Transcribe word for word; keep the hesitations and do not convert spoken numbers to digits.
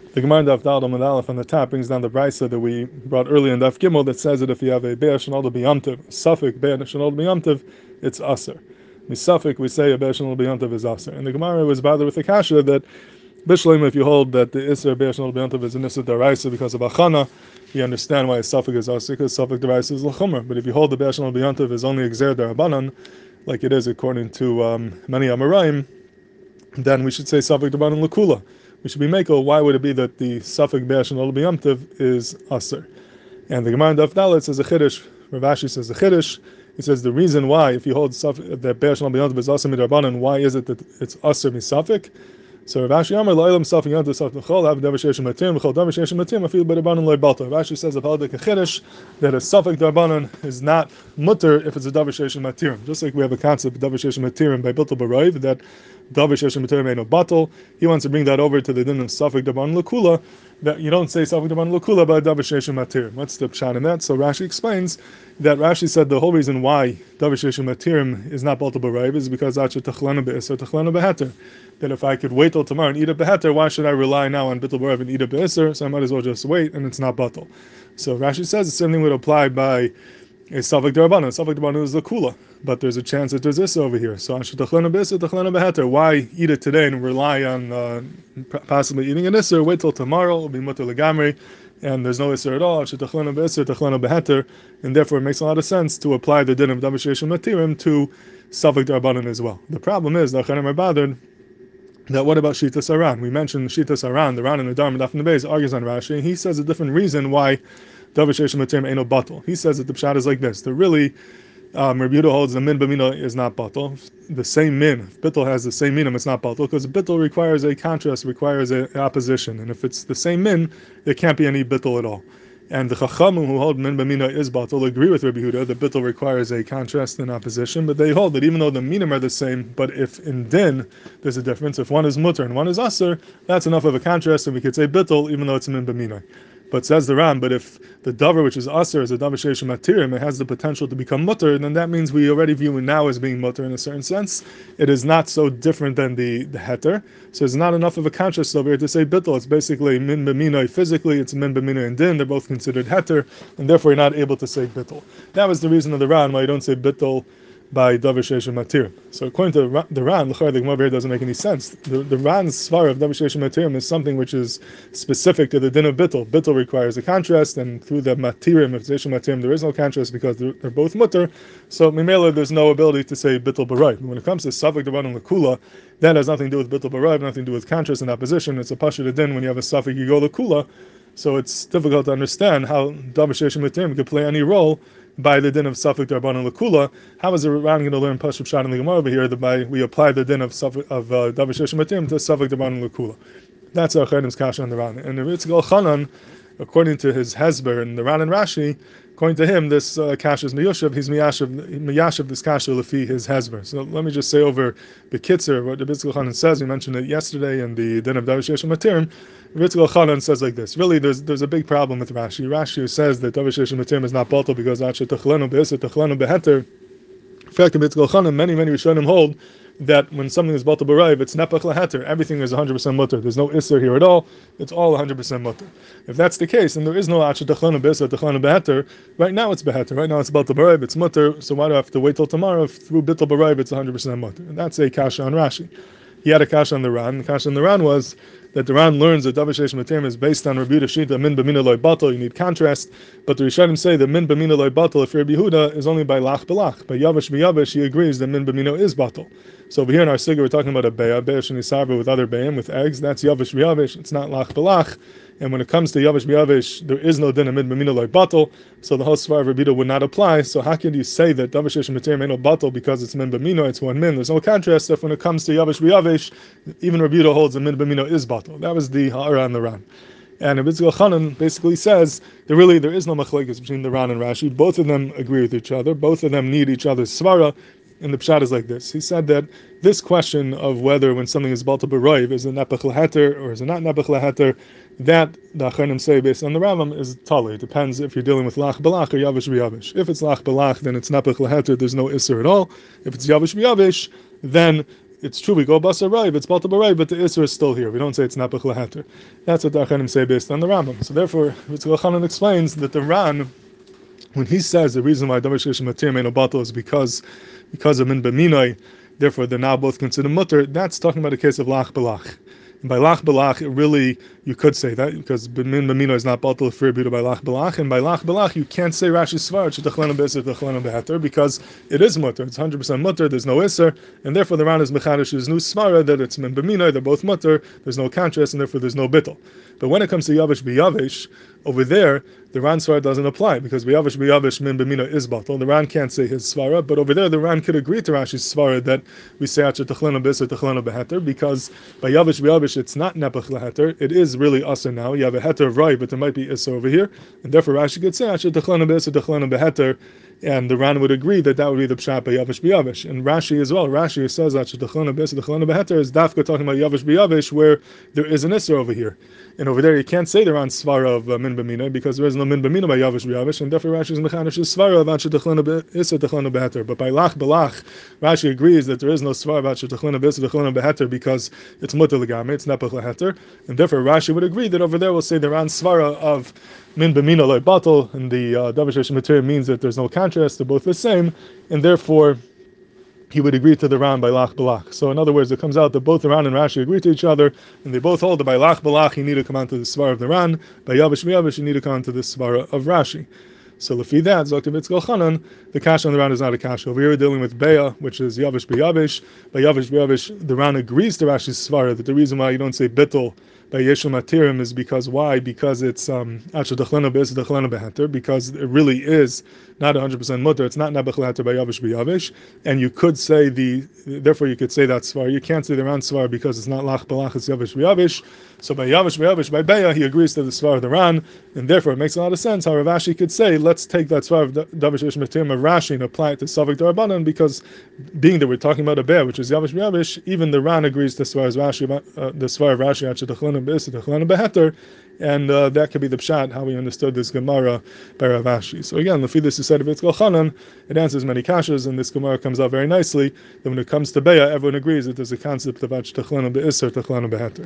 The Gemara in Daf Daled Amud Aleph on the top brings down the brisa that we brought earlier in Daf Gimel that says that if you have a be'er shenol b'yamtiv, suffix be'er shenol b'yamtiv, it's aser. Misafik, we say a be'er shenol b'yamtiv is aser. And the Gemara was bothered with the kasha that Bishleim, if you hold that the iser be'er shenol b'yamtiv is an iser daraisa because of achana, you understand why a suffix is aser because suffix daraisa is l'chumra. But if you hold the be'er shenol b'yamtiv is only exer darabanan, like it is according to um, many Amoraim, then we should say suffix darabanan l'kula. We should be makel. Why would it be that the suffix be'er shenol b'yamtiv is aser? And the Gemara in Daf Dalet says a chiddush. Rav Ashi says a chiddush. He says the reason why, if you hold that be'er shenol b'yamtiv is aser midrabanan, why is it that it's aser misafik? So Rav Ashi Amar lo'elam suffix yamtiv suffix l'chol have davar she'esh matim l'chol davar she'esh matim afil b'drabanan loy balto. Rav Ashi says a haladik a chiddush that a suffix drabanan is not mutter if it's a davar she'esh matim. Just like we have a concept of davar she'esh matim by biltul b'roiv that davar she'esh matim ain't no batal. He wants to bring that over to the din of suffix drabanan l'kula, that you don't say suffix drabanan l'kula by davar she'esh matim. What's the pshat in that? So Rashi explains that Rashi said the whole reason why davar she'esh matim is not baltul b'roiv is because acha tachlanu be'isr tachlanu be'heter. That if I could wait till tomorrow and eat a beheter, why should I rely now on bittul b'rav and eat a be'isr? So I might as well just wait, and it's not batal. So Rashi says the same thing would apply by a suffix derabanan. Suffix derabanan is the kula, but there's a chance that there's isra over here. So asher tachlanu be'isr, tachlanu beheter. Why eat it today and rely on uh, possibly eating an isra? Wait till tomorrow, it'll be mutter legamri, and there's no isra at all. Asher tachlanu be'isr, tachlanu beheter, and therefore it makes a lot of sense to apply the din of davar she'esh matirim to suffix derabanan as well. The problem is the Chanim are bothered that what about Shitas Aran? We mentioned Shitas Aran, the Ran and the Dharma Daf Nebeis argues on Rashi, and he says a different reason why davar she'esh matim ain't no batal. He says that the pshat is like this: that really, um, Rabbi Yehuda holds the min b'mina is not batal. The same min, if bittul has the same minam, it's not batal because bittul requires a contrast, requires an opposition, and if it's the same min, there can't be any bittul at all. And the Chachamim who hold min b'mina is batal agree with Rabbi Yehuda that bittul requires a contrast and opposition, but they hold that even though the minim are the same, but if in din there's a difference, if one is mutter and one is aser, that's enough of a contrast, and we could say bittul even though it's min b'mina. But says the Ram, but if the davar which is aser is a davar she'esh matirim, it has the potential to become mutter, then that means we already view it now as being mutter in a certain sense. It is not so different than the, the heter. So it's not enough of a contrast over here to say bittul. It's basically min b'minoi physically, it's min b'minoi and din. They're both considered heter, and therefore you're not able to say bittul. That was the reason of the Ram why you don't say bittul by davar she'esh matirim. So according to the Ran, the Gemara here doesn't make any sense. The, the Ran's svar of davar she'esh matirim is something which is specific to the din of bittul. Bittul requires a contrast, and through the matirim, if she'esh matirim, there is no contrast because they're, they're both mutter. So mimela, there's no ability to say bittul b'rayv. When it comes to suffix derabanan l'kula, that has nothing to do with bittul b'rayv, nothing to do with contrast and opposition. It's a pashut din when you have a suffix you go l'kula. So it's difficult to understand how davar she'esh matirim could play any role by the din of suffix derabanan l'kula. How is the Ran going to learn Pashup Pshat in the Gemara over here that by we apply the din of of uh, davar she'esh matim to suffix derabanan l'kula? That's our Chayim's kasha on the Ran. And the Ritzgal Chanan, according to his Hezber and the Ran and Rashi, according to him, this uh, kasha is miyashav. He's miyashav miyashav this kasha lefi his Hezber. So let me just say over the Kitzer what the Ritzgal Chanan says. We mentioned it yesterday in the din of davar she'esh matim. Ritzgal Chanan says like this. Really, there's there's a big problem with Rashi. Rashi says that davar she'esh matim is not batal because acha tachlanu be'isr tachlanu beheter. In fact, in Ritzgal Chanan, many many Rishonim hold that when something is batal b'rayv, it's nepach laheter. Everything is one hundred percent mutter. There's no isser here at all. It's all one hundred percent mutter. If that's the case, then there is no acha tachlanu be'isr tachlanu beheter. Right now it's beheter. Right now it's batal b'rayv. It's mutter. So why do I have to wait till tomorrow? If through bittul b'rayv, it's one hundred percent mutter. And that's a kasha on Rashi. He had a kasha on the Ran. The kasha on the Ran was that the Ran learns that davar she'esh matim is based on Rabbi Yehuda Shita min b'mina loy batal. You need contrast, but the Rishonim say that min b'mina loy batal if Rabbi Yehuda is only by lach b'lach. By yavish b'yavish, he agrees that min b'mina is batal. So over here in our sigur, we're talking about a beya, beya shenisarva with other beyim with eggs. That's yavish b'yavish. It's not lach b'lach. And when it comes to yavish b'yavish, there is no din of min b'mina loy batal. So the whole svar of Rabbi Yehuda would not apply. So how can you say that davar she'esh matim ain't no batal because it's min b'mina? It's one min. There's no contrast. If when it comes to yavish b'yavish, even Rabbi Yehuda holds that min b'mina is batal. That was the ha'ara on the Ran. And Ritzgal Chanan basically says that really there is no machlekes between the Ran and Rashi. Both of them agree with each other. Both of them need each other's svara. And the pshat is like this. He said that this question of whether when something is batal b'rayv is it nepach laheter or is it not nepach laheter, that the Achronim say based on the Rambam is tali. It depends if you're dealing with lach b'lach or yavish b'yavish. If it's lach b'lach, then it's nepach laheter. There's no isser at all. If it's yavish b'yavish, then it's true we go basar rai, it's balta barai, but the isser is still here. We don't say it's napach laheter. That's what the Achanim say based on the Rambam. So therefore, Yitzchak Elchanan explains that the Ran, when he says the reason why davar sheish matir meino batal is because because of min b'minoi, therefore they're now both considered mutter, that's talking about a case of lach b'lach. And by lach b'lach, it really, you could say that, because min b'minoi is not batal for by lach b'lach, and by lach b'lach, you can't say Rashi's svar, shetachlanu b'isser, tachlanu b'heter, because it is mutter, it's one hundred percent mutter, there's no isser, and therefore the Ran is mechadish, there's no svara, that it's min b'minoi, they're both mutter, there's no contrast, and therefore there's no bittul. But when it comes to yavish b'yavish, over there, the Ran svara doesn't apply, because b'yavish b'yavish min b'minoi is batal. The Ran can't say his svara, but over there the Ran could agree to Rashi's svara that we say asher tachlanu b'isser, tachlanu b'heter, because by yavish b'yavish it's not nepach laheter, it is really usher now. You have a heter of rai, but there might be isser over here, and therefore Rashi could say asher tachlanu b'isser, tachlanu b'heter, and the Ran would agree that that would be the pshat by yavish b'yavish. And Rashi as well, Rashi says asher tachlanu b'isser, tachlanu b'heter is dafka talking about yavish b'yavish, where there is an isser over here. And over there, you can't say the Ran svara of uh, min b'mina, because there is no min b'mina by yavish b'yavish, and therefore Rashi is mechanish svara of asher tachlanu b'isser, tachlanu b'heter. But by lach b'lach, Rashi agrees that there is no svara of asher tachlanu b'isser, tachlanu b'heter, because it's mutter l'gamei, it's nepach laheter, and therefore Rashi would agree that over there we'll say the Ran svara of min b'mina loy batal, and the uh, davar sheish matir means that there's no contrast, they're both the same, and therefore he would agree to the Ran by lach b'lach. So in other words, it comes out that both the Ran and Rashi agree to each other, and they both hold that by lach b'lach you need to come on to the svara of the Ran, by yavish b'yavish you need to come on to the svara of Rashi. So lefi that, Zokter Yitzchak Elchanan, the kasha on the Ran is not a kasha. Over here we're dealing with Beya, which is yavish b'yavish. By yavish b'yavish, the Ran agrees to Rashi's svara that the reason why you don't say bittul by yeshul matirim is because why? Because it's um asher tachlanu b'isser, tachlanu b'heter, because it really is not one hundred percent mutter. It's not nebach laheter by yavish b'yavish, and you could say the therefore you could say that svar. You can't say the Ran svar because it's not lach b'lach, it's yavish b'yavish. So by yavish b'yavish, by Beya, he agrees to the svar of the Ran, and therefore it makes a lot of sense how Rav Ashi could say, let's take that svar of davar sheish matirim of Rashi and apply it to Safek Darabanan, because being that we're talking about a Beya, which is yavish b'yavish, even the Ran agrees to svar of Rashi, uh, the svar of Rashi asher tachlanu b'isser, tachlanu b'heter, and uh, that could be the pshat how we understood this Gemara by Rav Ashi. So again, lefi this is said of Yitzchak Elchanan, it answers many kashas, and this Gemara comes out very nicely that when it comes to Beya, everyone agrees that there's a concept of asher tachlanu b'isser, tachlanu b'heter.